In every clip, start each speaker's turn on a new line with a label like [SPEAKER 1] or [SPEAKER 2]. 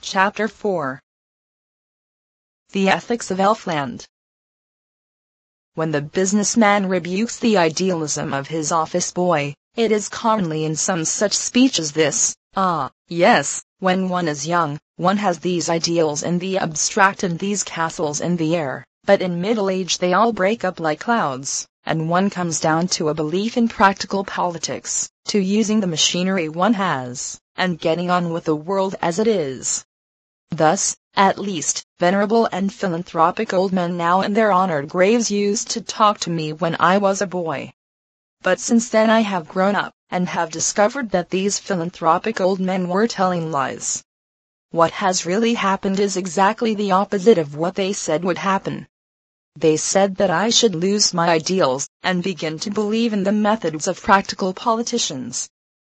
[SPEAKER 1] Chapter 4. The Ethics of Elfland. When the businessman rebukes the idealism of his office boy, it is commonly in some such speech as this: yes, when one is young, one has these ideals in the abstract and these castles in the air, but in middle age they all break up like clouds, and one comes down to a belief in practical politics, to using the machinery one has, and getting on with the world as it is. Thus, at least, venerable and philanthropic old men now in their honored graves used to talk to me when I was a boy. But since then I have grown up, and have discovered that these philanthropic old men were telling lies. What has really happened is exactly the opposite of what they said would happen. They said that I should lose my ideals, and begin to believe in the methods of practical politicians.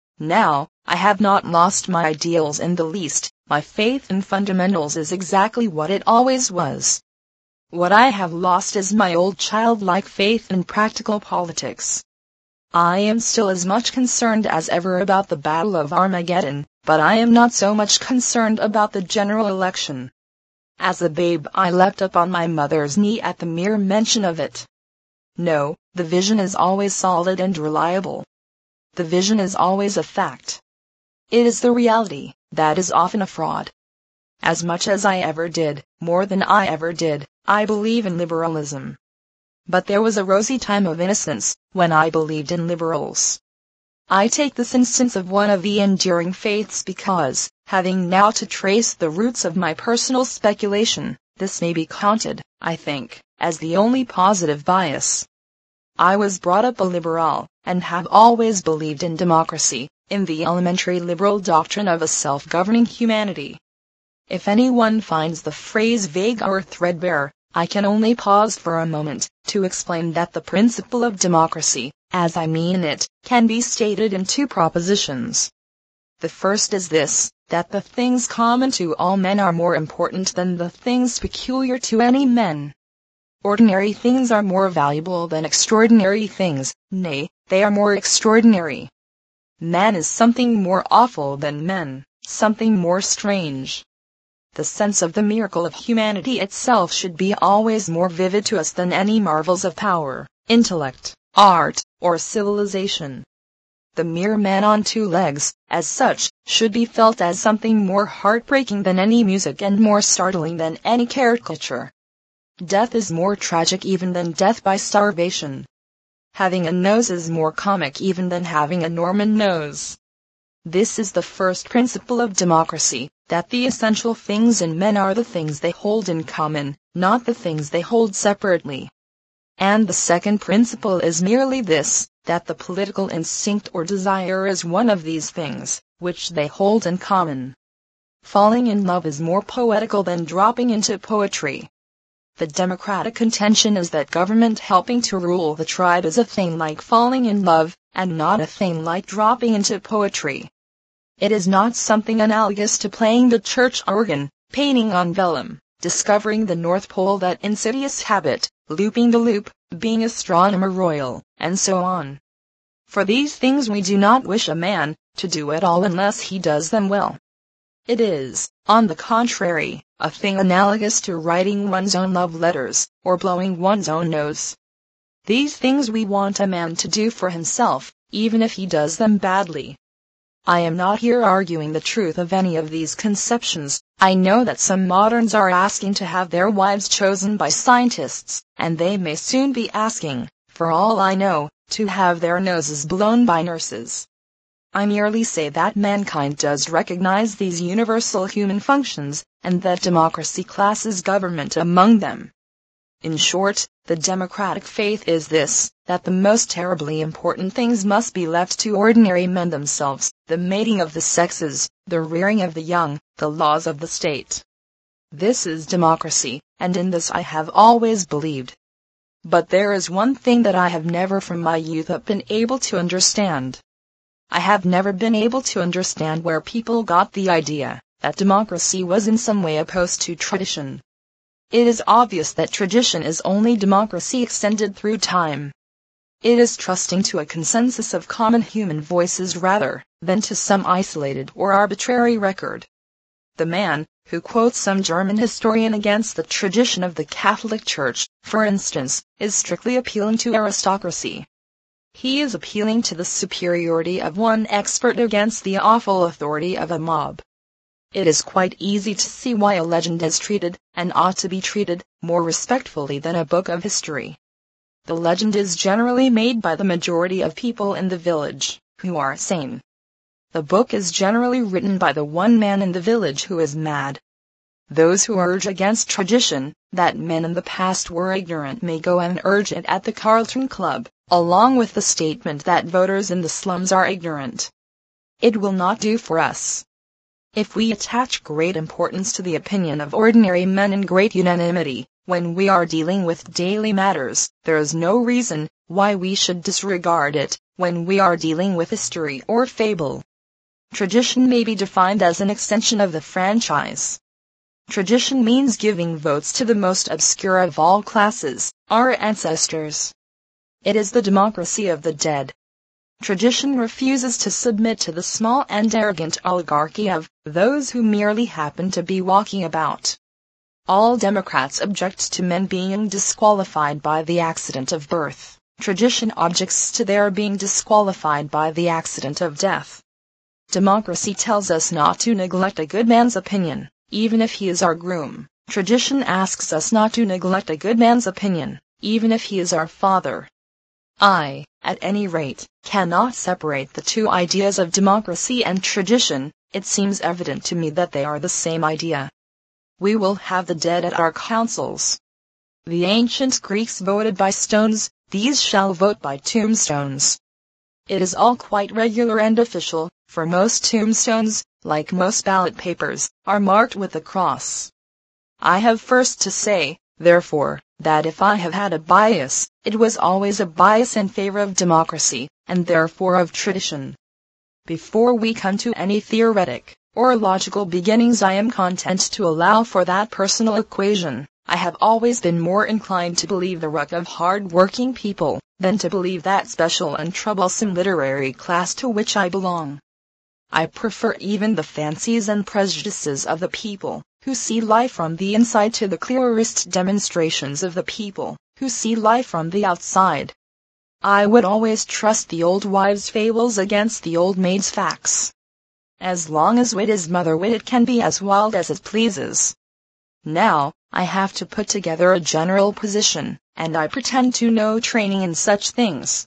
[SPEAKER 1] Now, I have not lost my ideals in the least. My faith in fundamentals is exactly what it always was. What I have lost is my old childlike faith in practical politics. I am still as much concerned as ever about the Battle of Armageddon, but I am not so much concerned about the general election. As a babe I leapt up on my mother's knee at the mere mention of it. No, the vision is always solid and reliable. The vision is always a fact. It is the reality that is often a fraud. As much as I ever did, more than I ever did, I believe in liberalism. But there was a rosy time of innocence, when I believed in liberals. I take this instance of one of the enduring faiths because, having now to trace the roots of my personal speculation, this may be counted, I think, as the only positive bias. I was brought up a liberal, and have always believed in democracy, in the elementary liberal doctrine of a self-governing humanity. If anyone finds the phrase vague or threadbare, I can only pause for a moment to explain that the principle of democracy, as I mean it, can be stated in two propositions. The first is this, that the things common to all men are more important than the things peculiar to any men. Ordinary things are more valuable than extraordinary things, nay, they are more extraordinary. Man is something more awful than men, something more strange. The sense of the miracle of humanity itself should be always more vivid to us than any marvels of power, intellect, art, or civilization. The mere man on two legs, as such, should be felt as something more heartbreaking than any music and more startling than any caricature. Death is more tragic even than death by starvation. Having a nose is more comic even than having a Norman nose. This is the first principle of democracy, that the essential things in men are the things they hold in common, not the things they hold separately. And the second principle is merely this, that the political instinct or desire is one of these things, which they hold in common. Falling in love is more poetical than dropping into poetry. The democratic contention is that government helping to rule the tribe is a thing like falling in love, and not a thing like dropping into poetry. It is not something analogous to playing the church organ, painting on vellum, discovering the North Pole, that insidious habit, looping the loop, being astronomer royal, and so on. For these things we do not wish a man to do at all unless he does them well. It is, on the contrary, a thing analogous to writing one's own love letters, or blowing one's own nose. These things we want a man to do for himself, even if he does them badly. I am not here arguing the truth of any of these conceptions. I know that some moderns are asking to have their wives chosen by scientists, and they may soon be asking, for all I know, to have their noses blown by nurses. I merely say that mankind does recognize these universal human functions, and that democracy classes government among them. In short, the democratic faith is this, that the most terribly important things must be left to ordinary men themselves, the mating of the sexes, the rearing of the young, the laws of the state. This is democracy, and in this I have always believed. But there is one thing that I have never from my youth up been able to understand. I have never been able to understand where people got the idea that democracy was in some way opposed to tradition. It is obvious that tradition is only democracy extended through time. It is trusting to a consensus of common human voices rather than to some isolated or arbitrary record. The man who quotes some German historian against the tradition of the Catholic Church, for instance, is strictly appealing to aristocracy. He is appealing to the superiority of one expert against the awful authority of a mob. It is quite easy to see why a legend is treated, and ought to be treated, more respectfully than a book of history. The legend is generally made by the majority of people in the village, who are sane. The book is generally written by the one man in the village who is mad. Those who urge against tradition, that men in the past were ignorant, may go and urge it at the Carlton Club, along with the statement that voters in the slums are ignorant. It will not do for us. If we attach great importance to the opinion of ordinary men in great unanimity, when we are dealing with daily matters, there is no reason why we should disregard it when we are dealing with history or fable. Tradition may be defined as an extension of the franchise. Tradition means giving votes to the most obscure of all classes, our ancestors. It is the democracy of the dead. Tradition refuses to submit to the small and arrogant oligarchy of those who merely happen to be walking about. All Democrats object to men being disqualified by the accident of birth. Tradition objects to their being disqualified by the accident of death. Democracy tells us not to neglect a good man's opinion, even if he is our groom. Tradition asks us not to neglect a good man's opinion, even if he is our father. I, at any rate, cannot separate the two ideas of democracy and tradition. It seems evident to me that they are the same idea. We will have the dead at our councils. The ancient Greeks voted by stones, these shall vote by tombstones. It is all quite regular and official, for most tombstones, like most ballot papers, are marked with a cross. I have first to say, therefore, that if I have had a bias, it was always a bias in favor of democracy, and therefore of tradition. Before we come to any theoretic or logical beginnings, I am content to allow for that personal equation. I have always been more inclined to believe the ruck of hard-working people than to believe that special and troublesome literary class to which I belong. I prefer even the fancies and prejudices of the people who see life from the inside to the clearest demonstrations of the people who see life from the outside. I would always trust the old wives' fables against the old maids' facts. As long as wit is mother wit, it can be as wild as it pleases. Now, I have to put together a general position, and I pretend to no training in such things.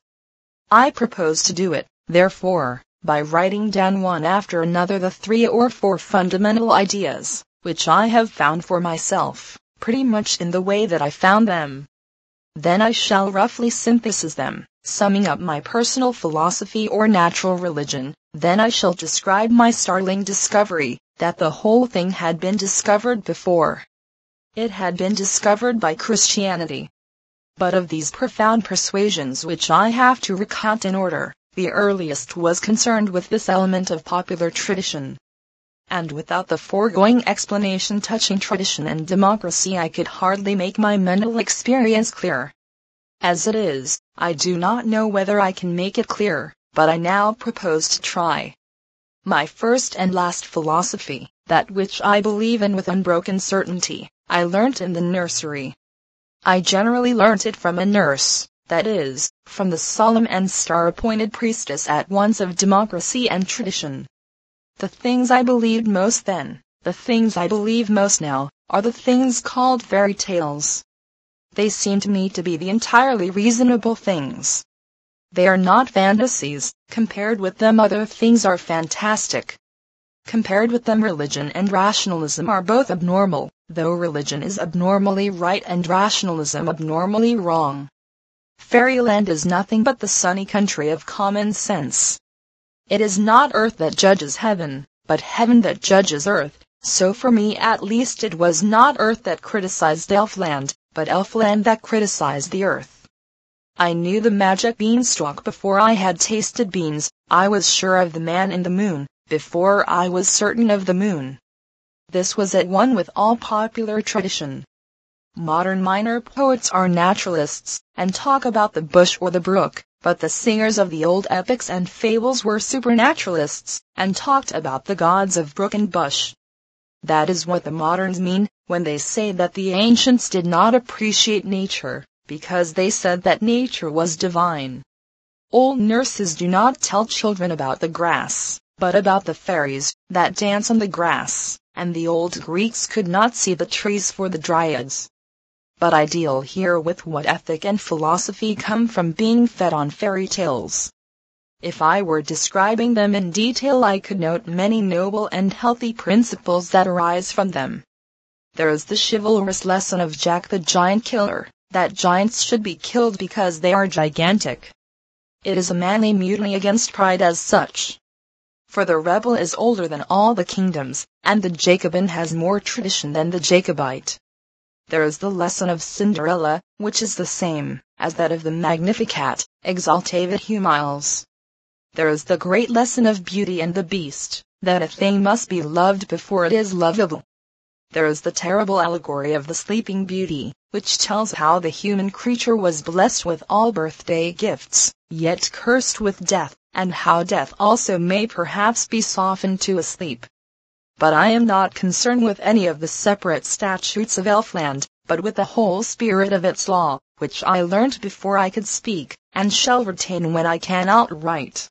[SPEAKER 1] I propose to do it, therefore, by writing down one after another the 3 or 4 fundamental ideas, which I have found for myself, pretty much in the way that I found them. Then I shall roughly synthesize them, summing up my personal philosophy or natural religion. Then I shall describe my startling discovery, that the whole thing had been discovered before. It had been discovered by Christianity. But of these profound persuasions which I have to recount in order, the earliest was concerned with this element of popular tradition. And without the foregoing explanation touching tradition and democracy, I could hardly make my mental experience clear. As it is, I do not know whether I can make it clear, but I now propose to try. My first and last philosophy, that which I believe in with unbroken certainty, I learnt in the nursery. I generally learnt it from a nurse, that is, from the solemn and star-appointed priestess at once of democracy and tradition. The things I believed most then, the things I believe most now, are the things called fairy tales. They seem to me to be the entirely reasonable things. They are not fantasies. Compared with them other things are fantastic. Compared with them religion and rationalism are both abnormal, though religion is abnormally right and rationalism abnormally wrong. Fairyland is nothing but the sunny country of common sense. It is not earth that judges heaven, but heaven that judges earth, so for me at least it was not earth that criticized Elfland, but Elfland that criticized the earth. I knew the magic beanstalk before I had tasted beans. I was sure of the man in the moon, before I was certain of the moon. This was at one with all popular tradition. Modern minor poets are naturalists, and talk about the bush or the brook, but the singers of the old epics and fables were supernaturalists, and talked about the gods of brook and bush. That is what the moderns mean when they say that the ancients did not appreciate nature, because they said that nature was divine. Old nurses do not tell children about the grass, but about the fairies that dance on the grass, and the old Greeks could not see the trees for the dryads. But I deal here with what ethic and philosophy come from being fed on fairy tales. If I were describing them in detail, I could note many noble and healthy principles that arise from them. There is the chivalrous lesson of Jack the Giant Killer, that giants should be killed because they are gigantic. It is a manly mutiny against pride as such. For the rebel is older than all the kingdoms, and the Jacobin has more tradition than the Jacobite. There is the lesson of Cinderella, which is the same as that of the Magnificat, exaltavit humiles. There is the great lesson of Beauty and the Beast, that a thing must be loved before it is lovable. There is the terrible allegory of the Sleeping Beauty, which tells how the human creature was blessed with all birthday gifts, yet cursed with death, and how death also may perhaps be softened to a sleep. But I am not concerned with any of the separate statutes of Elfland, but with the whole spirit of its law, which I learnt before I could speak, and shall retain when I cannot write.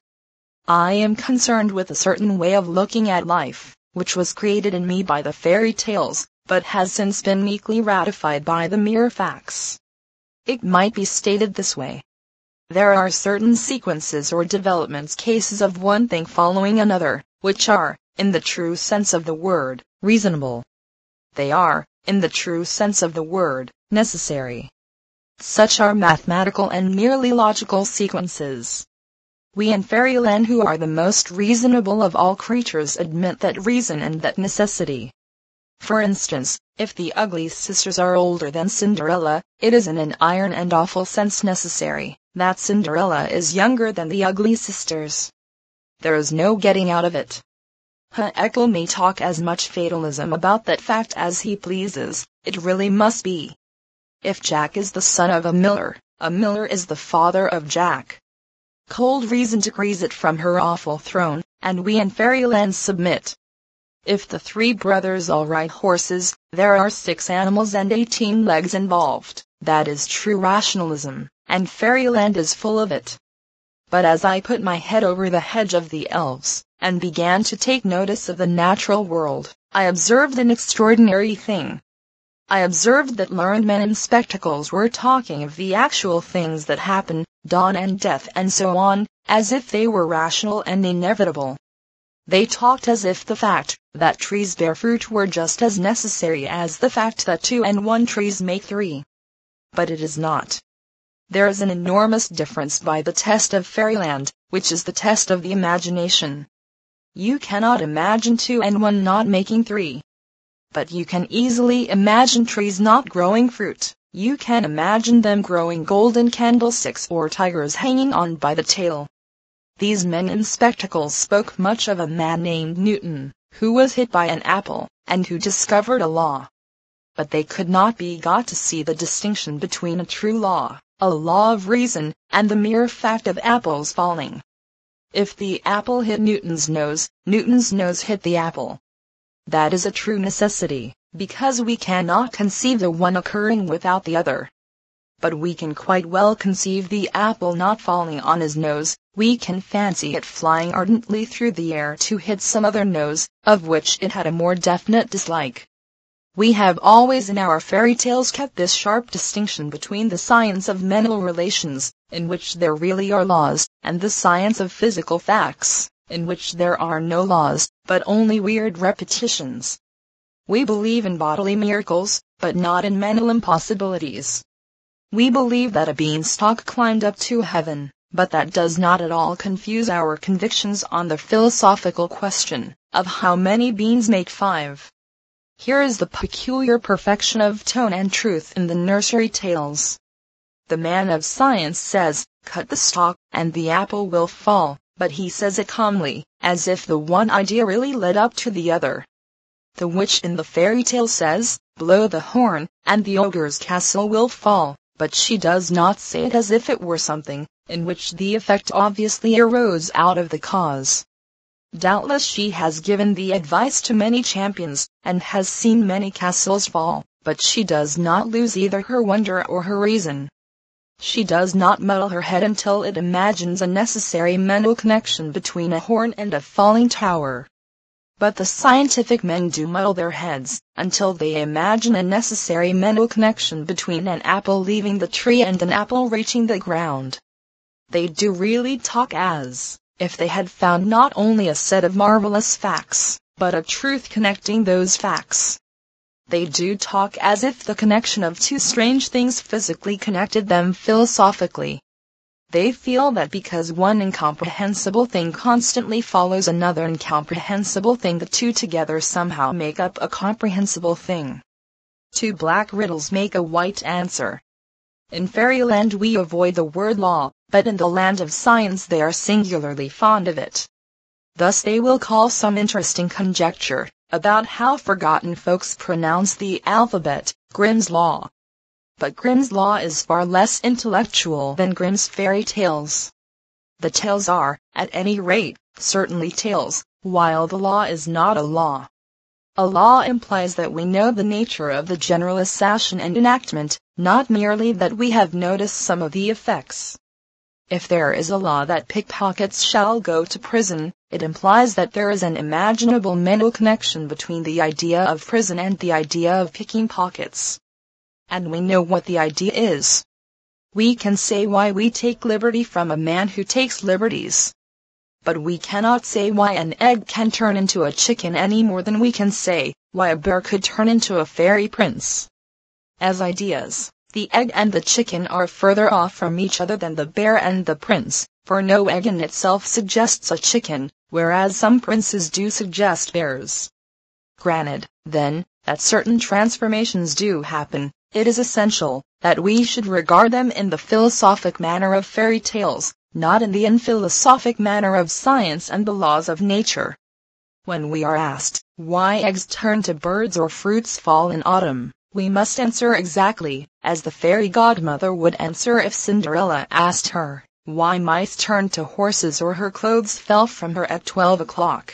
[SPEAKER 1] I am concerned with a certain way of looking at life, which was created in me by the fairy tales, but has since been meekly ratified by the mere facts. It might be stated this way. There are certain sequences or developments, cases of one thing following another, which are, in the true sense of the word, reasonable. They are, in the true sense of the word, necessary. Such are mathematical and merely logical sequences. We in Fairyland, who are the most reasonable of all creatures, admit that reason and that necessity. For instance, if the ugly sisters are older than Cinderella, it is in an iron and awful sense necessary that Cinderella is younger than the ugly sisters. There is no getting out of it. Haeckel may talk as much fatalism about that fact as he pleases, it really must be. If Jack is the son of a miller is the father of Jack. Cold reason decrees it from her awful throne, and we in Fairyland submit. If the three brothers all ride horses, there are 6 animals and 18 legs involved. That is true rationalism, and Fairyland is full of it. But as I put my head over the hedge of the elves, and began to take notice of the natural world, I observed an extraordinary thing. I observed that learned men in spectacles were talking of the actual things that happen, dawn and death and so on, as if they were rational and inevitable. They talked as if the fact that trees bear fruit were just as necessary as the fact that 2 and 1 trees make 3. But it is not. There is an enormous difference by the test of Fairyland, which is the test of the imagination. You cannot imagine 2 and 1 not making 3. But you can easily imagine trees not growing fruit. You can imagine them growing golden candlesticks or tigers hanging on by the tail. These men in spectacles spoke much of a man named Newton, who was hit by an apple, and who discovered a law. But they could not be got to see the distinction between a true law, a law of reason, and the mere fact of apples falling. If the apple hit Newton's nose hit the apple. That is a true necessity, because we cannot conceive the one occurring without the other. But we can quite well conceive the apple not falling on his nose. We can fancy it flying ardently through the air to hit some other nose, of which it had a more definite dislike. We have always in our fairy tales kept this sharp distinction between the science of mental relations, in which there really are laws, and the science of physical facts, in which there are no laws, but only weird repetitions. We believe in bodily miracles, but not in mental impossibilities. We believe that a beanstalk climbed up to heaven, but that does not at all confuse our convictions on the philosophical question of how many beans make 5. Here is the peculiar perfection of tone and truth in the nursery tales. The man of science says, "Cut the stalk, and the apple will fall," but he says it calmly, as if the one idea really led up to the other. The witch in the fairy tale says, "Blow the horn, and the ogre's castle will fall," but she does not say it as if it were something in which the effect obviously arose out of the cause. Doubtless she has given the advice to many champions, and has seen many castles fall, but she does not lose either her wonder or her reason. She does not muddle her head until it imagines a necessary mental connection between a horn and a falling tower. But the scientific men do muddle their heads, until they imagine a necessary mental connection between an apple leaving the tree and an apple reaching the ground. They do really talk as if they had found not only a set of marvelous facts, but a truth connecting those facts. They do talk as if the connection of two strange things physically connected them philosophically. They feel that because one incomprehensible thing constantly follows another incomprehensible thing, the two together somehow make up a comprehensible thing. Two black riddles make a white answer. In fairyland we avoid the word law, but in the land of science they are singularly fond of it. Thus they will call some interesting conjecture about how forgotten folks pronounce the alphabet Grimm's Law. But Grimm's Law is far less intellectual than Grimm's fairy tales. The tales are, at any rate, certainly tales, while the law is not a law. A law implies that we know the nature of the general assassin and enactment, not merely that we have noticed some of the effects. If there is a law that pickpockets shall go to prison, it implies that there is an imaginable mental connection between the idea of prison and the idea of picking pockets. And we know what the idea is. We can say why we take liberty from a man who takes liberties. But we cannot say why an egg can turn into a chicken any more than we can say why a bear could turn into a fairy prince. As ideas, the egg and the chicken are further off from each other than the bear and the prince, for no egg in itself suggests a chicken, whereas some princes do suggest bears. Granted, then, that certain transformations do happen, it is essential that we should regard them in the philosophic manner of fairy tales, not in the unphilosophic manner of science and the laws of nature. When we are asked why eggs turn to birds or fruits fall in autumn, we must answer exactly as the fairy godmother would answer if Cinderella asked her why mice turned to horses or her clothes fell from her at 12 o'clock.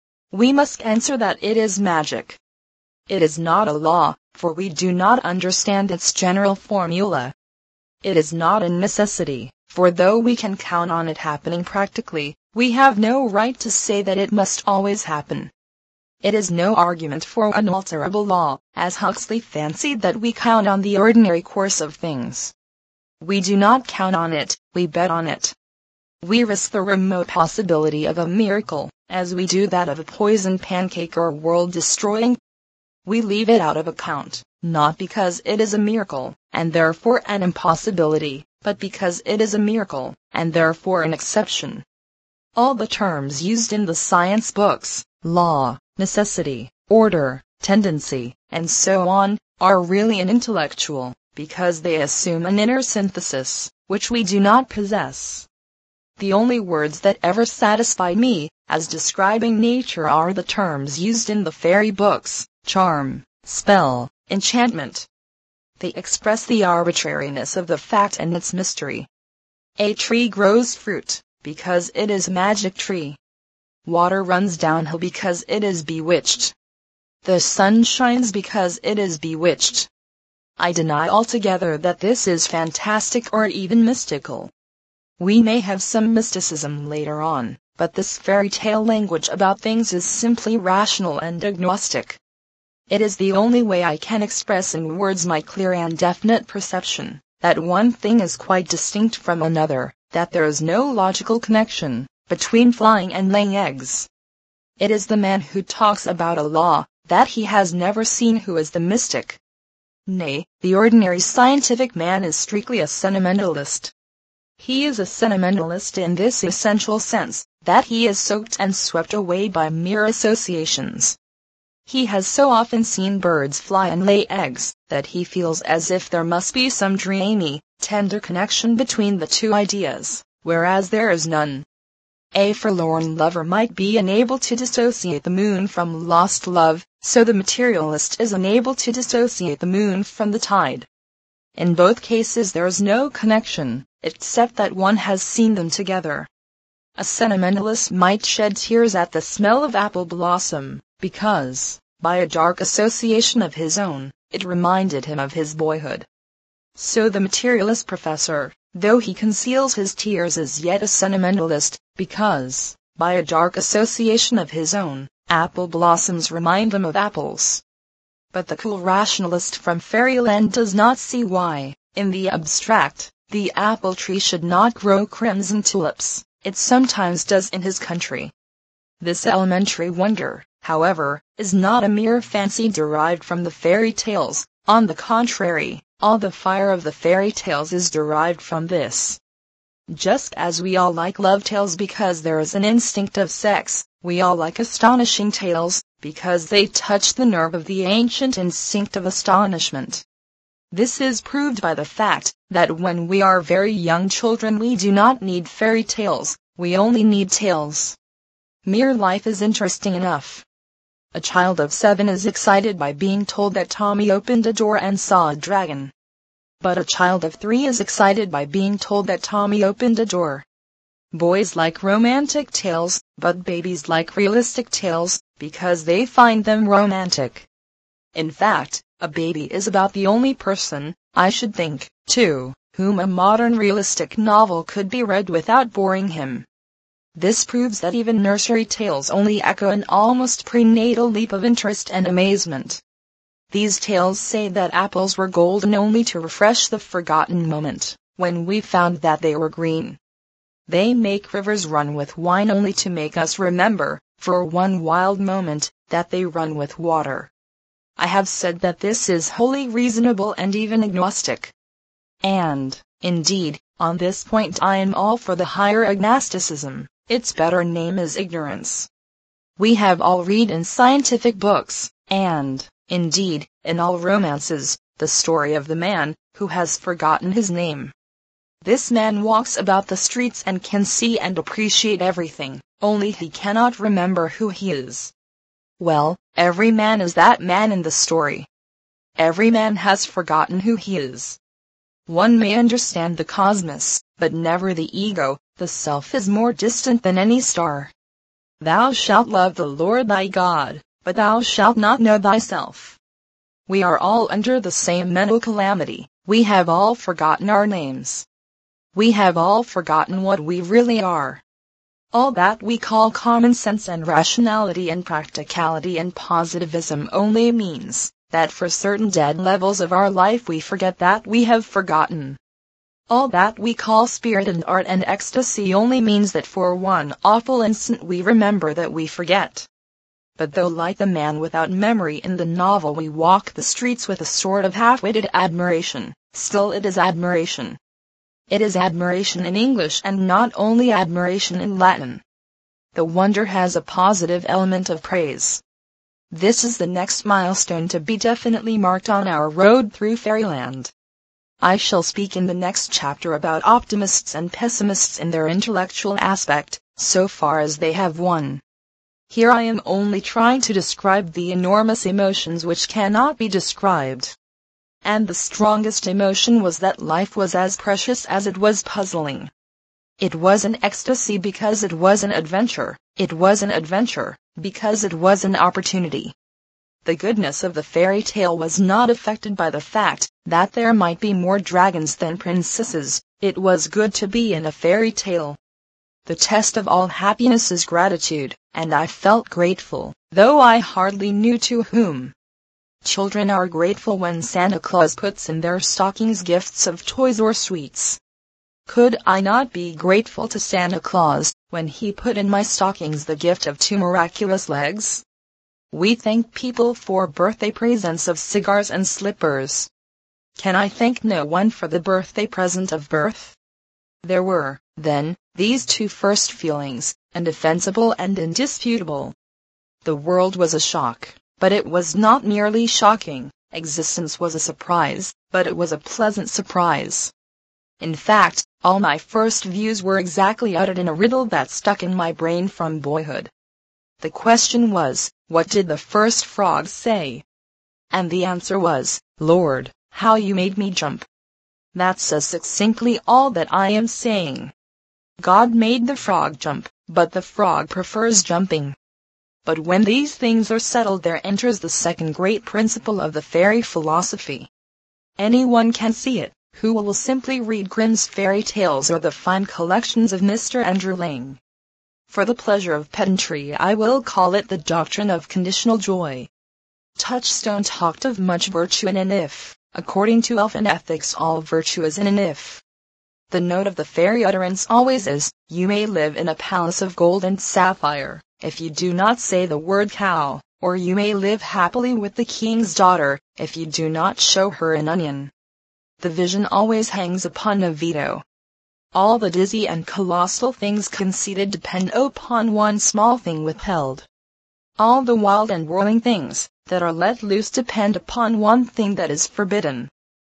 [SPEAKER 1] We must answer that it is magic. It is not a law, for we do not understand its general formula. It is not a necessity, for though we can count on it happening practically, we have no right to say that it must always happen. It is no argument for unalterable law, as Huxley fancied that we count on the ordinary course of things. We do not count on it, we bet on it. We risk the remote possibility of a miracle, as we do that of a poisoned pancake or world-destroying. We leave it out of account, not because it is a miracle, and therefore an impossibility, but because it is a miracle, and therefore an exception. All the terms used in the science books, law, necessity, order, tendency, and so on, are really intellectual, because they assume an inner synthesis, which we do not possess. The only words that ever satisfy me, as describing nature, are the terms used in the fairy books: charm, spell, enchantment. They express the arbitrariness of the fact and its mystery. A tree grows fruit, because it is a magic tree. Water runs downhill because it is bewitched. The sun shines because it is bewitched. I deny altogether that this is fantastic or even mystical. We may have some mysticism later on, but this fairy tale language about things is simply rational and agnostic. It is the only way I can express in words my clear and definite perception that one thing is quite distinct from another, that there is no logical connection between flying and laying eggs. It is the man who talks about a law that he has never seen who is the mystic. Nay, the ordinary scientific man is strictly a sentimentalist. He is a sentimentalist in this essential sense, that he is soaked and swept away by mere associations. He has so often seen birds fly and lay eggs, that he feels as if there must be some dreamy, tender connection between the two ideas, whereas there is none. A forlorn lover might be unable to dissociate the moon from lost love, so the materialist is unable to dissociate the moon from the tide. In both cases there is no connection, except that one has seen them together. A sentimentalist might shed tears at the smell of apple blossom, because, by a dark association of his own, it reminded him of his boyhood. So the materialist professor, though he conceals his tears, is yet a sentimentalist, because, by a dark association of his own, apple blossoms remind him of apples. But the cool rationalist from fairyland does not see why, in the abstract, the apple tree should not grow crimson tulips. It sometimes does in his country. This elementary wonder, however, is not a mere fancy derived from the fairy tales. On the contrary, all the fire of the fairy tales is derived from this. Just as we all like love tales because there is an instinct of sex, we all like astonishing tales, because they touch the nerve of the ancient instinct of astonishment. This is proved by the fact that when we are very young children we do not need fairy tales, we only need tales. Mere life is interesting enough. A child of 7 is excited by being told that Tommy opened a door and saw a dragon. But a child of 3 is excited by being told that Tommy opened a door. Boys like romantic tales, but babies like realistic tales, because they find them romantic. In fact, a baby is about the only person, I should think, to whom a modern realistic novel could be read without boring him. This proves that even nursery tales only echo an almost prenatal leap of interest and amazement. These tales say that apples were golden only to refresh the forgotten moment, when we found that they were green. They make rivers run with wine only to make us remember, for one wild moment, that they run with water. I have said that this is wholly reasonable and even agnostic. And, indeed, on this point I am all for the higher agnosticism. Its better name is ignorance. We have all read in scientific books, and, indeed, in all romances, the story of the man who has forgotten his name. This man walks about the streets and can see and appreciate everything, only he cannot remember who he is. Well, every man is that man in the story. Every man has forgotten who he is. One may understand the cosmos, but never the ego. The self is more distant than any star. Thou shalt love the Lord thy God, but thou shalt not know thyself. We are all under the same mental calamity. We have all forgotten our names. We have all forgotten what we really are. All that we call common sense and rationality and practicality and positivism only means that for certain dead levels of our life we forget that we have forgotten. All that we call spirit and art and ecstasy only means that for one awful instant we remember that we forget. But though like the man without memory in the novel we walk the streets with a sort of half-witted admiration, still it is admiration. It is admiration in English and not only admiration in Latin. The wonder has a positive element of praise. This is the next milestone to be definitely marked on our road through fairyland. I shall speak in the next chapter about optimists and pessimists in their intellectual aspect, so far as they have one. Here I am only trying to describe the enormous emotions which cannot be described. And the strongest emotion was that life was as precious as it was puzzling. It was an ecstasy because it was an adventure. It was an adventure because it was an opportunity. The goodness of the fairy tale was not affected by the fact that there might be more dragons than princesses. It was good to be in a fairy tale. The test of all happiness is gratitude, and I felt grateful, though I hardly knew to whom. Children are grateful when Santa Claus puts in their stockings gifts of toys or sweets. Could I not be grateful to Santa Claus when he put in my stockings the gift of 2 miraculous legs? We thank people for birthday presents of cigars and slippers. Can I thank no one for the birthday present of birth? There were, then, these 2 first feelings, indefensible and indisputable. The world was a shock, but it was not merely shocking. Existence was a surprise, but it was a pleasant surprise. In fact, all my first views were exactly uttered in a riddle that stuck in my brain from boyhood. The question was, what did the first frog say? And the answer was, Lord, how you made me jump. That says succinctly all that I am saying. God made the frog jump, but the frog prefers jumping. But when these things are settled, there enters the second great principle of the fairy philosophy. Anyone can see it, who will simply read Grimm's fairy tales or the fine collections of Mr. Andrew Lang. For the pleasure of pedantry, I will call it the doctrine of conditional joy. Touchstone talked of much virtue in an if. According to elfin ethics, all virtue is in an if. The note of the fairy utterance always is, you may live in a palace of gold and sapphire, if you do not say the word cow, or you may live happily with the king's daughter, if you do not show her an onion. The vision always hangs upon a veto. All the dizzy and colossal things conceded depend upon one small thing withheld. All the wild and whirling things that are let loose depend upon one thing that is forbidden.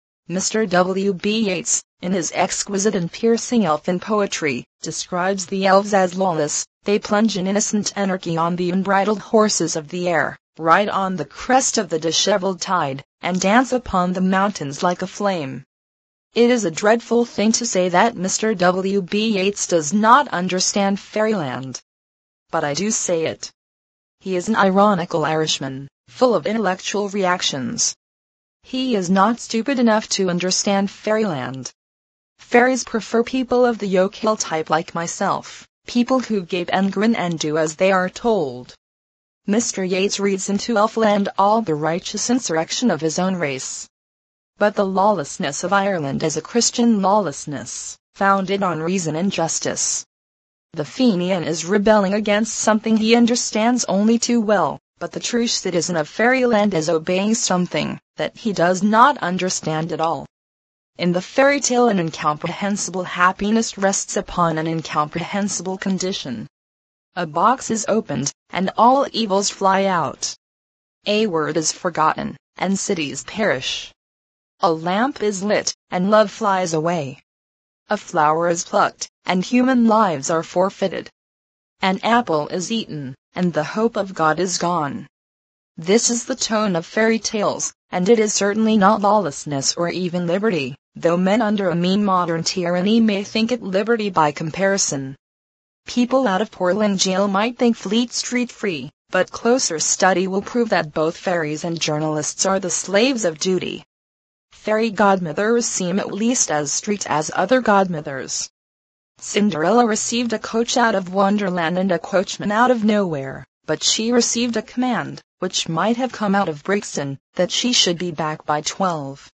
[SPEAKER 1] Mr. W. B. Yeats, in his exquisite and piercing elfin poetry, describes the elves as lawless. They plunge in innocent anarchy on the unbridled horses of the air, ride on the crest of the disheveled tide, and dance upon the mountains like a flame. It is a dreadful thing to say that Mr. W. B. Yeats does not understand fairyland. But I do say it. He is an ironical Irishman, full of intellectual reactions. He is not stupid enough to understand fairyland. Fairies prefer people of the yokel type like myself, people who gape and grin and do as they are told. Mr. Yeats reads into elfland all the righteous insurrection of his own race. But the lawlessness of Ireland is a Christian lawlessness, founded on reason and justice. The Fenian is rebelling against something he understands only too well, but the true citizen of fairyland is obeying something that he does not understand at all. In the fairy tale, an incomprehensible happiness rests upon an incomprehensible condition. A box is opened, and all evils fly out. A word is forgotten, and cities perish. A lamp is lit, and love flies away. A flower is plucked, and human lives are forfeited. An apple is eaten, and the hope of God is gone. This is the tone of fairy tales, and it is certainly not lawlessness or even liberty, though men under a mean modern tyranny may think it liberty by comparison. People out of Portland jail might think Fleet Street free, but closer study will prove that both fairies and journalists are the slaves of duty. Fairy godmothers seem at least as strict as other godmothers. Cinderella received a coach out of Wonderland and a coachman out of nowhere, but she received a command, which might have come out of Brixton, that she should be back by 12.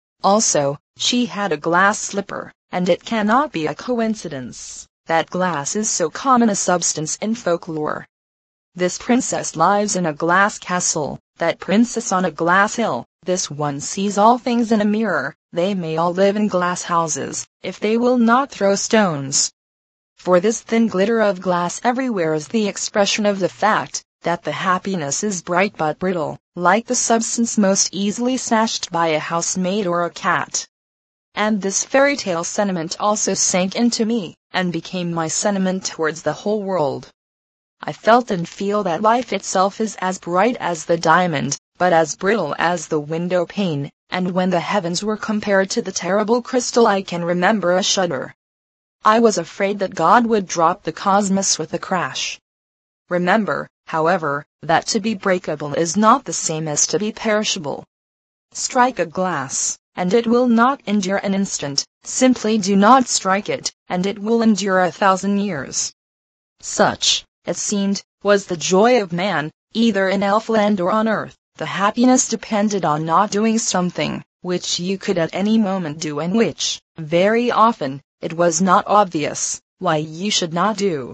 [SPEAKER 1] Also, she had a glass slipper, and it cannot be a coincidence that glass is so common a substance in folklore. This princess lives in a glass castle, that princess on a glass hill. This one sees all things in a mirror. They may all live in glass houses, if they will not throw stones. For this thin glitter of glass everywhere is the expression of the fact that the happiness is bright but brittle, like the substance most easily snatched by a housemaid or a cat. And this fairy tale sentiment also sank into me, and became my sentiment towards the whole world. I felt and feel that life itself is as bright as the diamond, but as brittle as the window pane, and when the heavens were compared to the terrible crystal I can remember a shudder. I was afraid that God would drop the cosmos with a crash. Remember, however, that to be breakable is not the same as to be perishable. Strike a glass, and it will not endure an instant. Simply do not strike it, and it will endure 1,000 years. Such, it seemed, was the joy of man, either in elfland or on earth. The happiness depended on not doing something, which you could at any moment do and which, very often, it was not obvious why you should not do.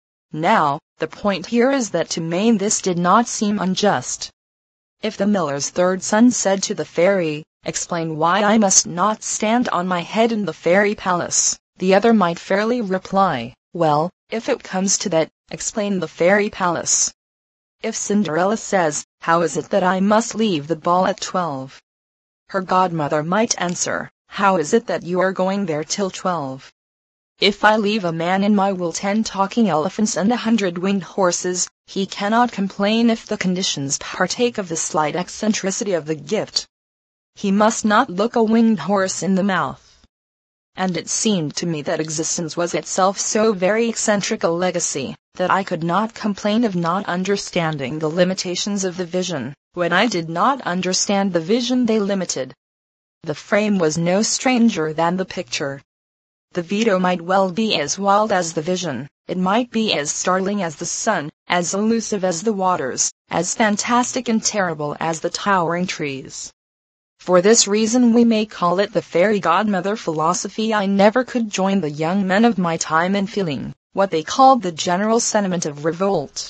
[SPEAKER 1] Now, the point here is that to Maine this did not seem unjust. If the miller's third son said to the fairy, "Explain why I must not stand on my head in the fairy palace," the other might fairly reply, "Well, if it comes to that, explain the fairy palace." If Cinderella says, "How is it that I must leave the ball at 12?" her godmother might answer, "How is it that you are going there till 12? If I leave a man in my will 10 talking elephants and 100 winged horses, he cannot complain if the conditions partake of the slight eccentricity of the gift. He must not look a winged horse in the mouth." and it seemed to me that existence was itself so very eccentric a legacy, that I could not complain of not understanding the limitations of the vision, when I did not understand the vision they limited. The frame was no stranger than the picture. The veto might well be as wild as the vision, it might be as startling as the sun, as elusive as the waters, as fantastic and terrible as the towering trees. For this reason we may call it the fairy godmother philosophy. I never could join the young men of my time in feeling what they called the general sentiment of revolt.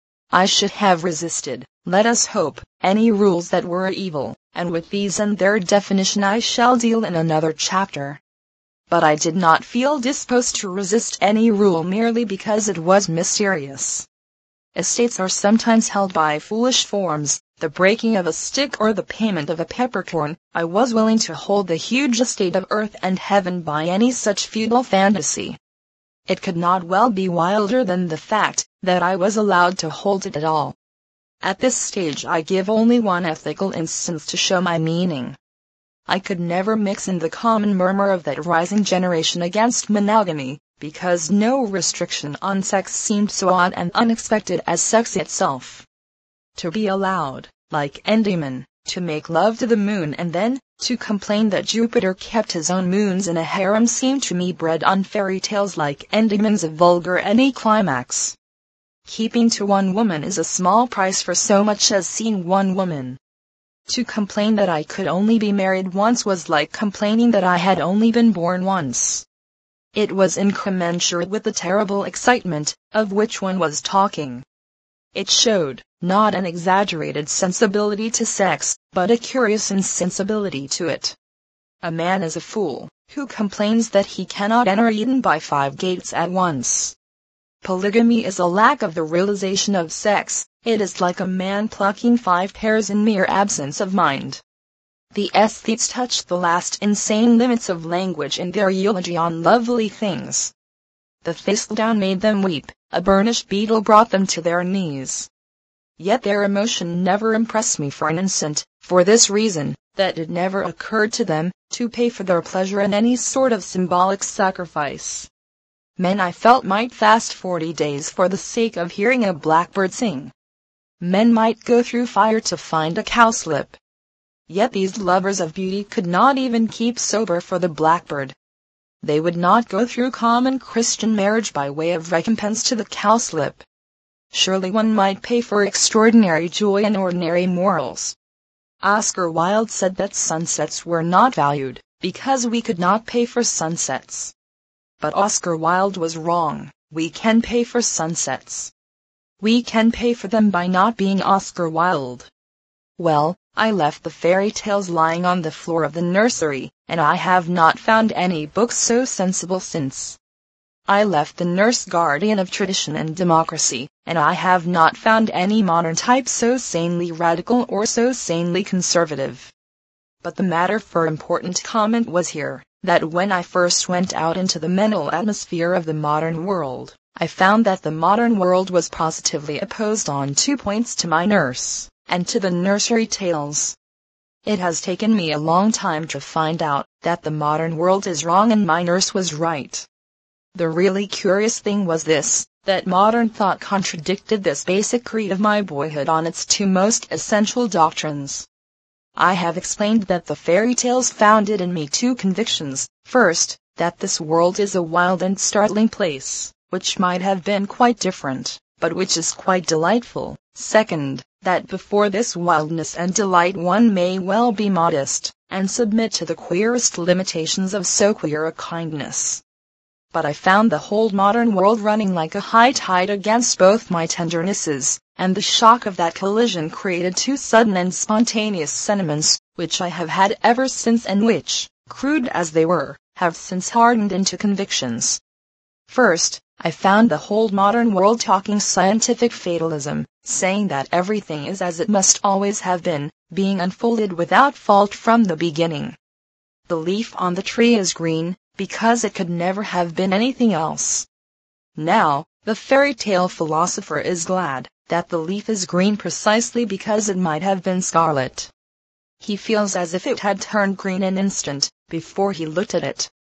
[SPEAKER 1] I should have resisted, let us hope, any rules that were evil, and with these and their definition I shall deal in another chapter. But I did not feel disposed to resist any rule merely because it was mysterious. Estates are sometimes held by foolish forms, the breaking of a stick or the payment of a peppercorn. I was willing to hold the huge estate of earth and heaven by any such feudal fantasy. It could not well be wilder than the fact that I was allowed to hold it at all. At this stage I give only one ethical instance to show my meaning. I could never mix in the common murmur of that rising generation against monogamy, because no restriction on sex seemed so odd and unexpected as sex itself. To be allowed, like Endymion, to make love to the moon and then to complain that Jupiter kept his own moons in a harem seemed to me bred on fairy tales like Endymion's a vulgar anticlimax. Keeping to one woman is a small price for so much as seeing one woman. To complain that I could only be married once was like complaining that I had only been born once. It was incommensurate with the terrible excitement of which one was talking. It showed, not an exaggerated sensibility to sex, but a curious insensibility to it. A man is a fool who complains that he cannot enter Eden by 5 gates at once. Polygamy is a lack of the realization of sex. It is like a man plucking 5 pears in mere absence of mind. The aesthetes touched the last insane limits of language in their eulogy on lovely things. The thistledown made them weep, a burnished beetle brought them to their knees. Yet their emotion never impressed me for an instant, for this reason, that it never occurred to them to pay for their pleasure in any sort of symbolic sacrifice. Men I felt might fast 40 days for the sake of hearing a blackbird sing. Men might go through fire to find a cowslip. Yet these lovers of beauty could not even keep sober for the blackbird. They would not go through common Christian marriage by way of recompense to the cowslip. Surely one might pay for extraordinary joy and ordinary morals. Oscar Wilde said that sunsets were not valued, because we could not pay for sunsets. But Oscar Wilde was wrong. We can pay for sunsets. We can pay for them by not being Oscar Wilde. Well, I left the fairy tales lying on the floor of the nursery, and I have not found any books so sensible since. I left the nurse guardian of tradition and democracy, and I have not found any modern type so sanely radical or so sanely conservative. But the matter for important comment was here, that when I first went out into the mental atmosphere of the modern world, I found that the modern world was positively opposed on 2 points to my nurse, and to the nursery tales. It has taken me a long time to find out that the modern world is wrong and my nurse was right. The really curious thing was this, that modern thought contradicted this basic creed of my boyhood on its 2 most essential doctrines. I have explained that the fairy tales founded in me 2 convictions. First, that this world is a wild and startling place, which might have been quite different, but which is quite delightful. Second, that before this wildness and delight one may well be modest, and submit to the queerest limitations of so queer a kindness. But I found the whole modern world running like a high tide against both my tendernesses, and the shock of that collision created 2 sudden and spontaneous sentiments, which I have had ever since and which, crude as they were, have since hardened into convictions. First, I found the whole modern world talking scientific fatalism, saying that everything is as it must always have been, being unfolded without fault from the beginning. The leaf on the tree is green, because it could never have been anything else. Now, the fairy tale philosopher is glad that the leaf is green precisely because it might have been scarlet. He feels as if it had turned green an instant before he looked at it.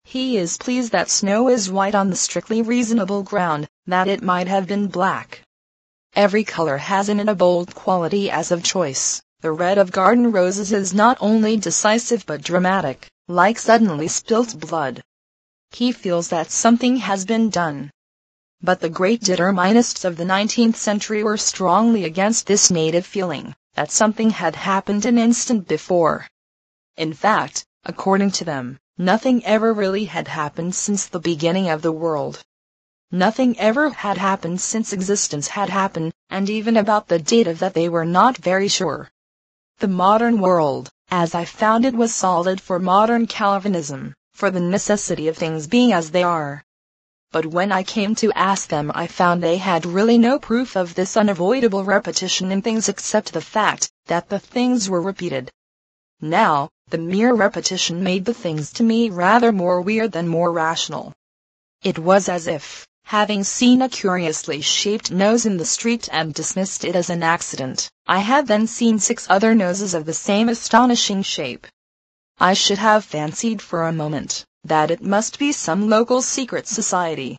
[SPEAKER 1] He is pleased that snow is white on the strictly reasonable ground that it might have been black. Every color has in it a bold quality as of choice. The red of garden roses is not only decisive but dramatic, like suddenly spilt blood. He feels that something has been done. But the great determinists of the 19th century were strongly against this native feeling, that something had happened an instant before. In fact, according to them, nothing ever really had happened since the beginning of the world. Nothing ever had happened since existence had happened, and even about the date of that they were not very sure. The modern world, as I found it, was solid for modern Calvinism, for the necessity of things being as they are. But when I came to ask them, I found they had really no proof of this unavoidable repetition in things except the fact that the things were repeated. Now, the mere repetition made the things to me rather more weird than more rational. It was as if, having seen a curiously shaped nose in the street and dismissed it as an accident, I had then seen 6 other noses of the same astonishing shape. I should have fancied for a moment that it must be some local secret society.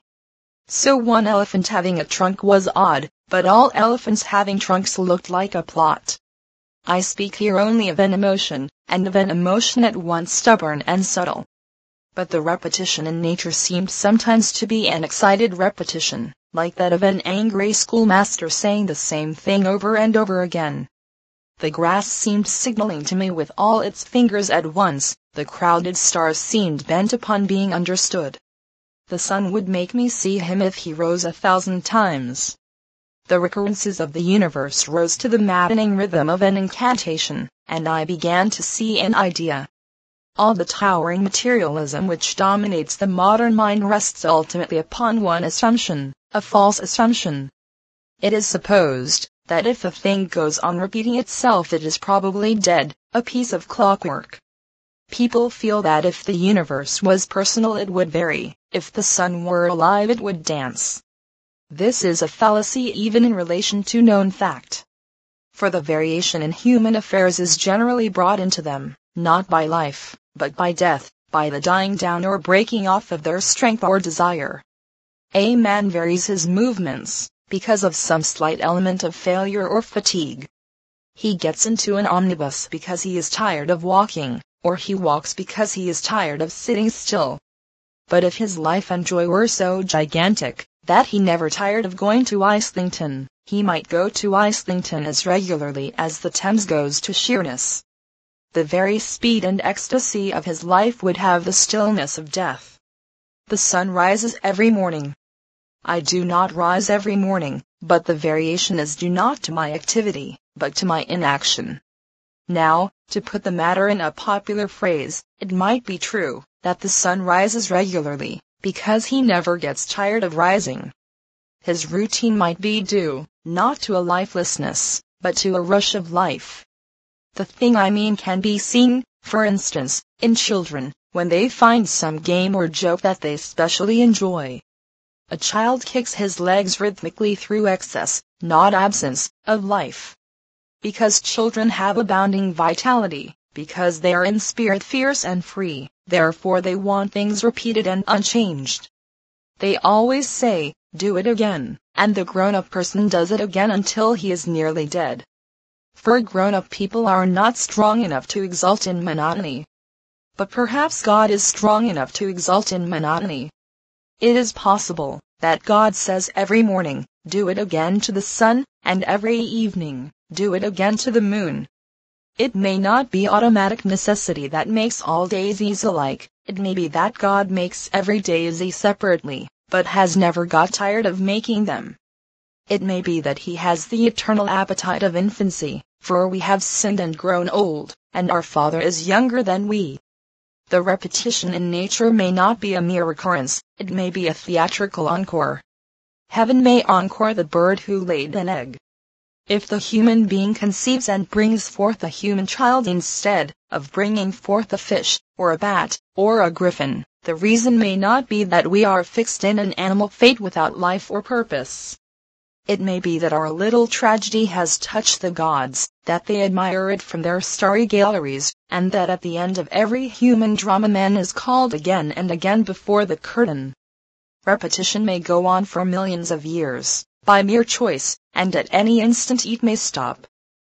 [SPEAKER 1] So one elephant having a trunk was odd, but all elephants having trunks looked like a plot. I speak here only of an emotion, and of an emotion at once stubborn and subtle. But the repetition in nature seemed sometimes to be an excited repetition, like that of an angry schoolmaster saying the same thing over and over again. The grass seemed signaling to me with all its fingers at once, the crowded stars seemed bent upon being understood. The sun would make me see him if he rose 1,000 times. The recurrences of the universe rose to the maddening rhythm of an incantation, and I began to see an idea. All the towering materialism which dominates the modern mind rests ultimately upon one assumption, a false assumption. It is supposed that if a thing goes on repeating itself it is probably dead, a piece of clockwork. People feel that if the universe was personal it would vary, if the sun were alive it would dance. This is a fallacy even in relation to known fact. For the variation in human affairs is generally brought into them, not by life, but by death, by the dying down or breaking off of their strength or desire. A man varies his movements because of some slight element of failure or fatigue. He gets into an omnibus because he is tired of walking, or he walks because he is tired of sitting still. But if his life and joy were so gigantic that he never tired of going to Islington, he might go to Islington as regularly as the Thames goes to Sheerness. The very speed and ecstasy of his life would have the stillness of death. The sun rises every morning. I do not rise every morning, but the variation is due not to my activity, but to my inaction. Now, to put the matter in a popular phrase, it might be true that the sun rises regularly, because he never gets tired of rising. His routine might be due, not to a lifelessness, but to a rush of life. The thing I mean can be seen, for instance, in children, when they find some game or joke that they specially enjoy. A child kicks his legs rhythmically through excess, not absence, of life. Because children have abounding vitality, because they are in spirit fierce and free, therefore they want things repeated and unchanged. They always say, "Do it again," and the grown-up person does it again until he is nearly dead. For grown-up people are not strong enough to exult in monotony. But perhaps God is strong enough to exult in monotony. It is possible that God says every morning, "Do it again" to the sun, and every evening, "Do it again" to the moon. It may not be automatic necessity that makes all daisies alike. It may be that God makes every daisy separately, but has never got tired of making them. It may be that he has the eternal appetite of infancy, for we have sinned and grown old, and our Father is younger than we. The repetition in nature may not be a mere recurrence, it may be a theatrical encore. Heaven may encore the bird who laid an egg. If the human being conceives and brings forth a human child instead of bringing forth a fish, or a bat, or a griffin, the reason may not be that we are fixed in an animal fate without life or purpose. It may be that our little tragedy has touched the gods, that they admire it from their starry galleries, and that at the end of every human drama man is called again and again before the curtain. Repetition may go on for millions of years, by mere choice, and at any instant it may stop.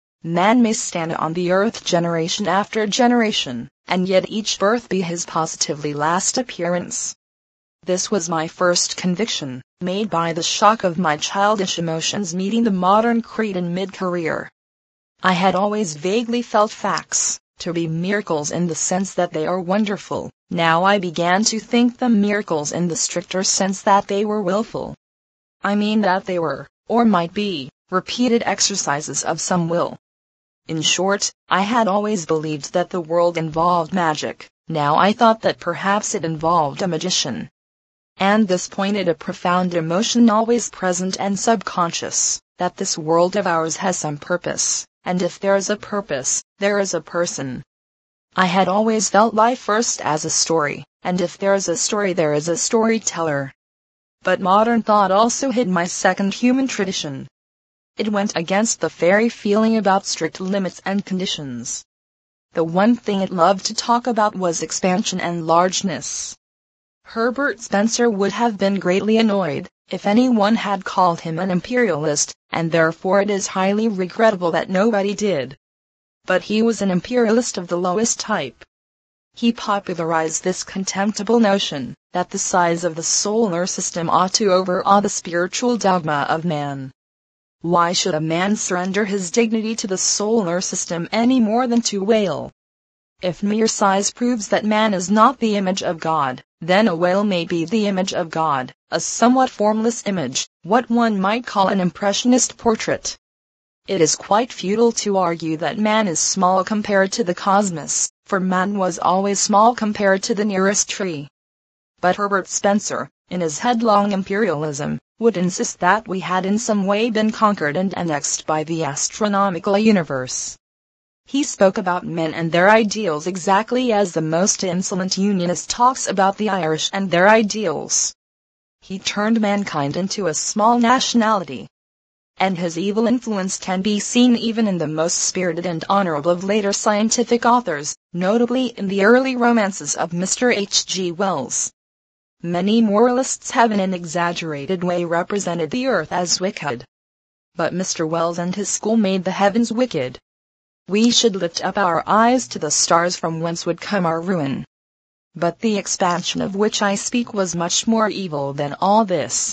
[SPEAKER 1] Man may stand on the earth generation after generation, and yet each birth be his positively last appearance. This was my first conviction, made by the shock of my childish emotions meeting the modern creed in mid-career. I had always vaguely felt facts to be miracles in the sense that they are wonderful. Now I began to think them miracles in the stricter sense that they were willful. I mean that they were, or might be, repeated exercises of some will. In short, I had always believed that the world involved magic. Now I thought that perhaps it involved a magician. And this pointed a profound emotion always present and subconscious, that this world of ours has some purpose, and if there is a purpose, there is a person. I had always felt life first as a story, and if there is a story there is a storyteller. But modern thought also hid my second human tradition. It went against the fairy feeling about strict limits and conditions. The one thing it loved to talk about was expansion and largeness. Herbert Spencer would have been greatly annoyed if anyone had called him an imperialist, and therefore it is highly regrettable that nobody did. But he was an imperialist of the lowest type. He popularized this contemptible notion that the size of the solar system ought to overawe the spiritual dogma of man. Why should a man surrender his dignity to the solar system any more than to whale? If mere size proves that man is not the image of God, then a whale may be the image of God, a somewhat formless image, what one might call an impressionist portrait. It is quite futile to argue that man is small compared to the cosmos, for man was always small compared to the nearest tree. But Herbert Spencer, in his headlong imperialism, would insist that we had in some way been conquered and annexed by the astronomical universe. He spoke about men and their ideals exactly as the most insolent unionist talks about the Irish and their ideals. He turned mankind into a small nationality. And his evil influence can be seen even in the most spirited and honorable of later scientific authors, notably in the early romances of Mr. H. G. Wells. Many moralists have in an exaggerated way represented the earth as wicked. But Mr. Wells and his school made the heavens wicked. We should lift up our eyes to the stars from whence would come our ruin. But the expansion of which I speak was much more evil than all this.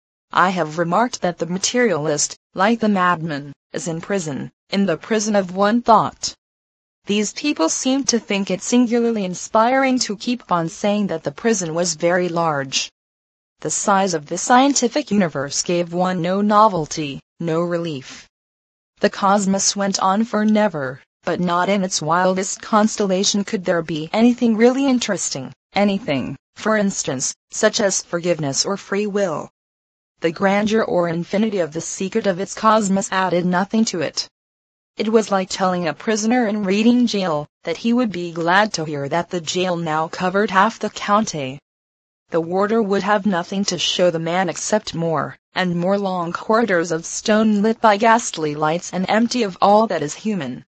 [SPEAKER 1] I have remarked that the materialist, like the madman, is in prison, in the prison of one thought. These people seem to think it singularly inspiring to keep on saying that the prison was very large. The size of the scientific universe gave one no novelty, no relief. The cosmos went on for never, but not in its wildest constellation could there be anything really interesting, anything, for instance, such as forgiveness or free will. The grandeur or infinity of the secret of its cosmos added nothing to it. It was like telling a prisoner in Reading jail that he would be glad to hear that the jail now covered half the county. The warder would have nothing to show the man except more and more long corridors of stone lit by ghastly lights and empty of all that is human.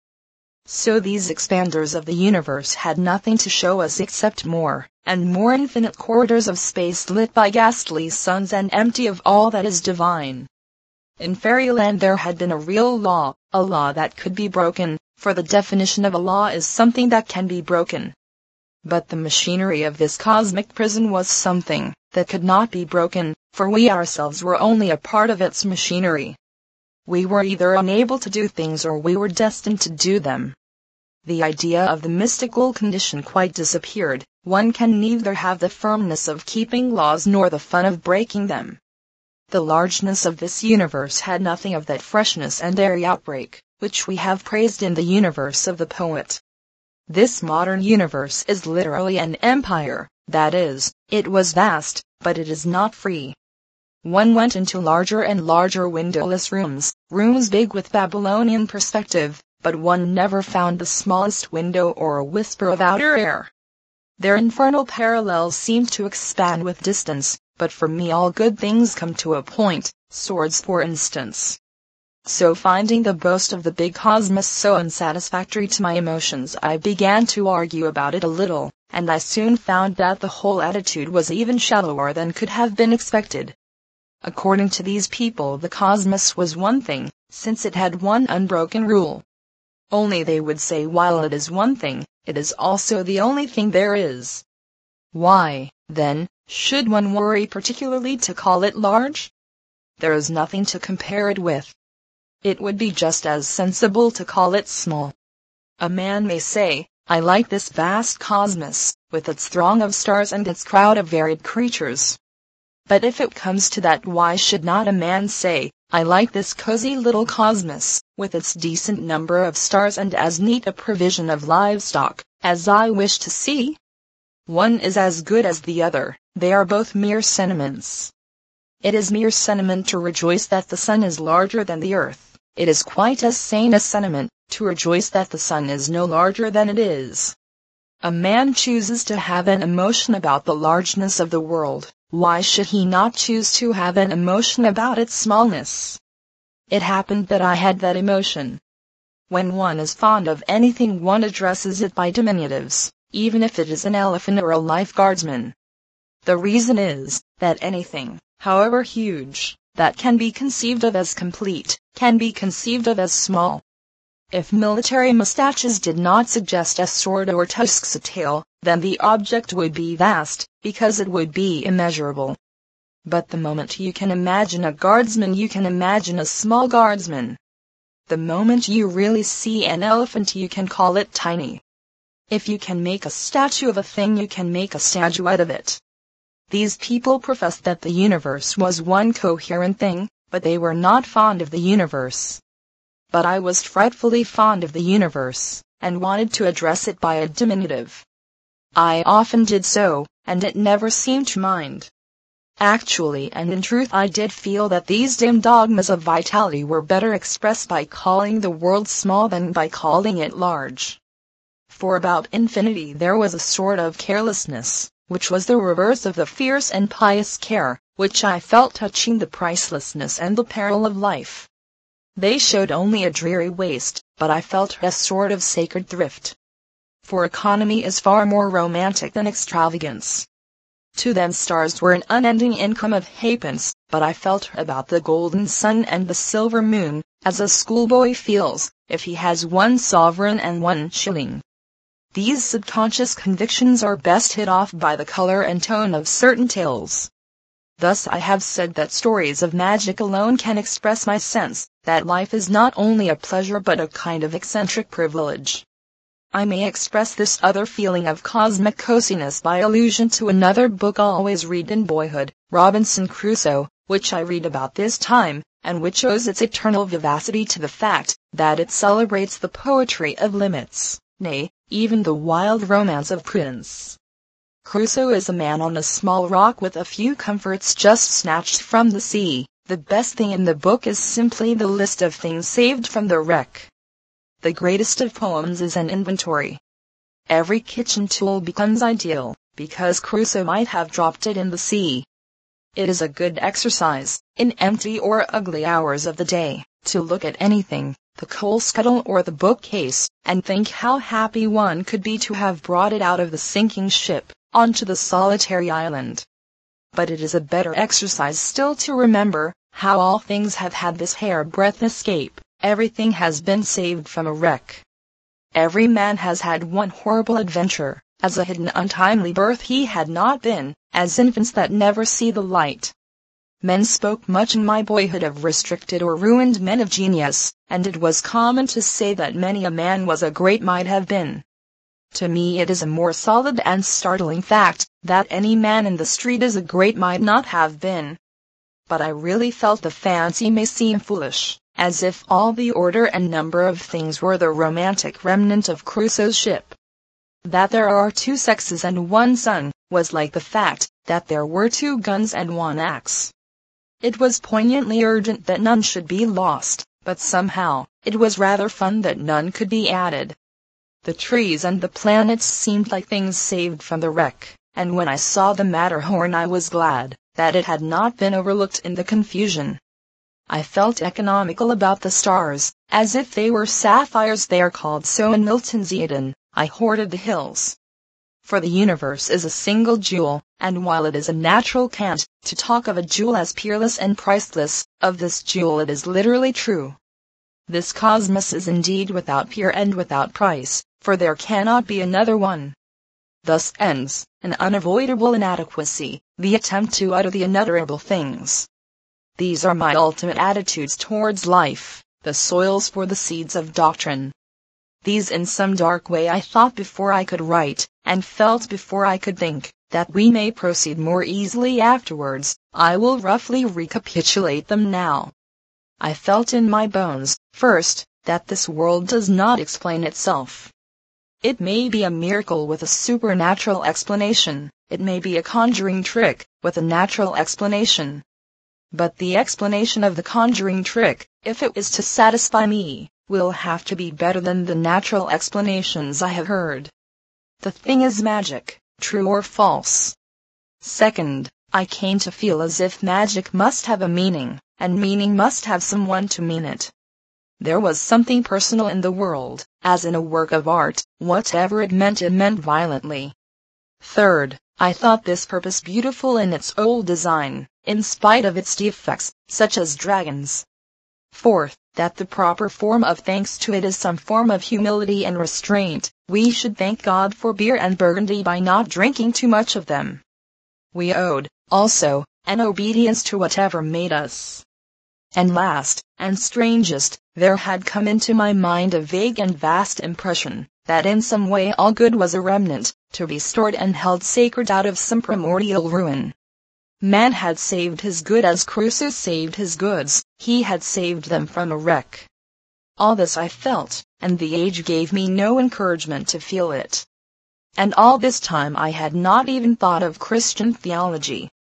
[SPEAKER 1] So these expanders of the universe had nothing to show us except more and more infinite corridors of space lit by ghastly suns and empty of all that is divine. In fairyland there had been a real law, a law that could be broken, for the definition of a law is something that can be broken. But the machinery of this cosmic prison was something that could not be broken, for we ourselves were only a part of its machinery. We were either unable to do things or we were destined to do them. The idea of the mystical condition quite disappeared. One can neither have the firmness of keeping laws nor the fun of breaking them. The largeness of this universe had nothing of that freshness and airy outbreak, which we have praised in the universe of the poet. This modern universe is literally an empire, that is, it was vast, but it is not free. One went into larger and larger windowless rooms big with Babylonian perspective, but one never found the smallest window or a whisper of outer air. Their infernal parallels seemed to expand with distance, but for me all good things come to a point, swords for instance. So finding the boast of the big cosmos so unsatisfactory to my emotions, I began to argue about it a little, and I soon found that the whole attitude was even shallower than could have been expected. According to these people, the cosmos was one thing, since it had one unbroken rule. Only they would say, while it is one thing, it is also the only thing there is. Why, then, should one worry particularly to call it large? There is nothing to compare it with. It would be just as sensible to call it small. A man may say, I like this vast cosmos, with its throng of stars and its crowd of varied creatures. But if it comes to that, why should not a man say, I like this cozy little cosmos, with its decent number of stars and as neat a provision of livestock, as I wish to see? One is as good as the other, they are both mere sentiments. It is mere sentiment to rejoice that the sun is larger than the earth. It is quite as sane a sentiment to rejoice that the sun is no larger than it is. A man chooses to have an emotion about the largeness of the world. Why should he not choose to have an emotion about its smallness? It happened that I had that emotion. When one is fond of anything, one addresses it by diminutives, even if it is an elephant or a life guardsman. The reason is, that anything, however huge, that can be conceived of as complete, can be conceived of as small. If military mustaches did not suggest a sword or tusks a tail, then the object would be vast, because it would be immeasurable. But the moment you can imagine a guardsman, you can imagine a small guardsman. The moment you really see an elephant, you can call it tiny. If you can make a statue of a thing, you can make a statuette of it. These people professed that the universe was one coherent thing, but they were not fond of the universe. But I was frightfully fond of the universe, and wanted to address it by a diminutive. I often did so, and it never seemed to mind. Actually and in truth, I did feel that these dim dogmas of vitality were better expressed by calling the world small than by calling it large. For about infinity there was a sort of carelessness, which was the reverse of the fierce and pious care, which I felt touching the pricelessness and the peril of life. They showed only a dreary waste, but I felt a sort of sacred thrift. For economy is far more romantic than extravagance. To them stars were an unending income of halfpence, but I felt about the golden sun and the silver moon, as a schoolboy feels, if he has 1 sovereign and 1 shilling. These subconscious convictions are best hit off by the color and tone of certain tales. Thus I have said that stories of magic alone can express my sense that life is not only a pleasure but a kind of eccentric privilege. I may express this other feeling of cosmic coziness by allusion to another book always read in boyhood, Robinson Crusoe, which I read about this time, and which owes its eternal vivacity to the fact that it celebrates the poetry of limits, nay, even the wild romance of prudence. Crusoe is a man on a small rock with a few comforts just snatched from the sea. The best thing in the book is simply the list of things saved from the wreck. The greatest of poems is an inventory. Every kitchen tool becomes ideal, because Crusoe might have dropped it in the sea. It is a good exercise, in empty or ugly hours of the day, to look at anything, the coal scuttle or the bookcase, and think how happy one could be to have brought it out of the sinking ship, onto the solitary island. But it is a better exercise still to remember how all things have had this hair-breadth escape. Everything has been saved from a wreck. Every man has had one horrible adventure, as a hidden untimely birth he had not been, as infants that never see the light. Men spoke much in my boyhood of restricted or ruined men of genius, and it was common to say that many a man was a great might have been. To me it is a more solid and startling fact, that any man in the street is a great might not have been. But I really felt the fancy may seem foolish, as if all the order and number of things were the romantic remnant of Crusoe's ship. That there are 2 sexes and 1 sun, was like the fact that there were 2 guns and 1 axe. It was poignantly urgent that none should be lost, but somehow, it was rather fun that none could be added. The trees and the planets seemed like things saved from the wreck, and when I saw the Matterhorn I was glad that it had not been overlooked in the confusion. I felt economical about the stars, as if they were sapphires. They are called so in Milton's Eden. I hoarded the hills. For the universe is a single jewel, and while it is a natural cant to talk of a jewel as peerless and priceless, of this jewel it is literally true. This cosmos is indeed without peer and without price, for there cannot be another one. Thus ends, an unavoidable inadequacy, the attempt to utter the unutterable things. These are my ultimate attitudes towards life, the soils for the seeds of doctrine. These in some dark way I thought before I could write, and felt before I could think, that we may proceed more easily afterwards. I will roughly recapitulate them now. I felt in my bones, first, that this world does not explain itself. It may be a miracle with a supernatural explanation, it may be a conjuring trick, with a natural explanation. But the explanation of the conjuring trick, if it is to satisfy me, will have to be better than the natural explanations I have heard. The thing is magic, true or false. Second, I came to feel as if magic must have a meaning, and meaning must have someone to mean it. There was something personal in the world, as in a work of art. Whatever it meant violently. Third, I thought this purpose beautiful in its old design, in spite of its defects, such as dragons. Fourth, that the proper form of thanks to it is some form of humility and restraint. We should thank God for beer and Burgundy by not drinking too much of them. We owed, also, an obedience to whatever made us. And last, and strangest, there had come into my mind a vague and vast impression, that in some way all good was a remnant, to be stored and held sacred out of some primordial ruin. Man had saved his good as Croesus saved his goods, he had saved them from a wreck. All this I felt, and the age gave me no encouragement to feel it. And all this time I had not even thought of Christian theology,